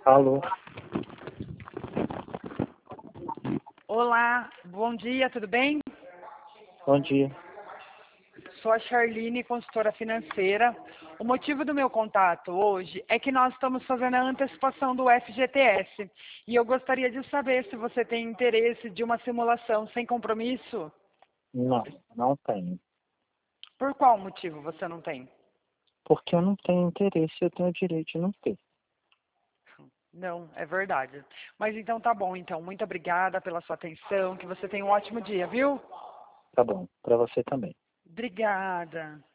Alô, Olá, bom dia, tudo bem? bom dia. Sou a Charline, consultora financeira. O motivo do meu contato hoje é que nós estamos fazendo a antecipação do FGTS e eu gostaria de saber se você tem interesse de uma simulação sem compromisso. Não, não tenho. Por qual motivo você não tem? Porque eu não tenho interesse, eu tenho o direito de não ter. Não, é verdade. Mas então tá bom, então. Muito obrigada pela sua atenção, que você tenha um ótimo dia, viu? Tá bom, para você também. Obrigada.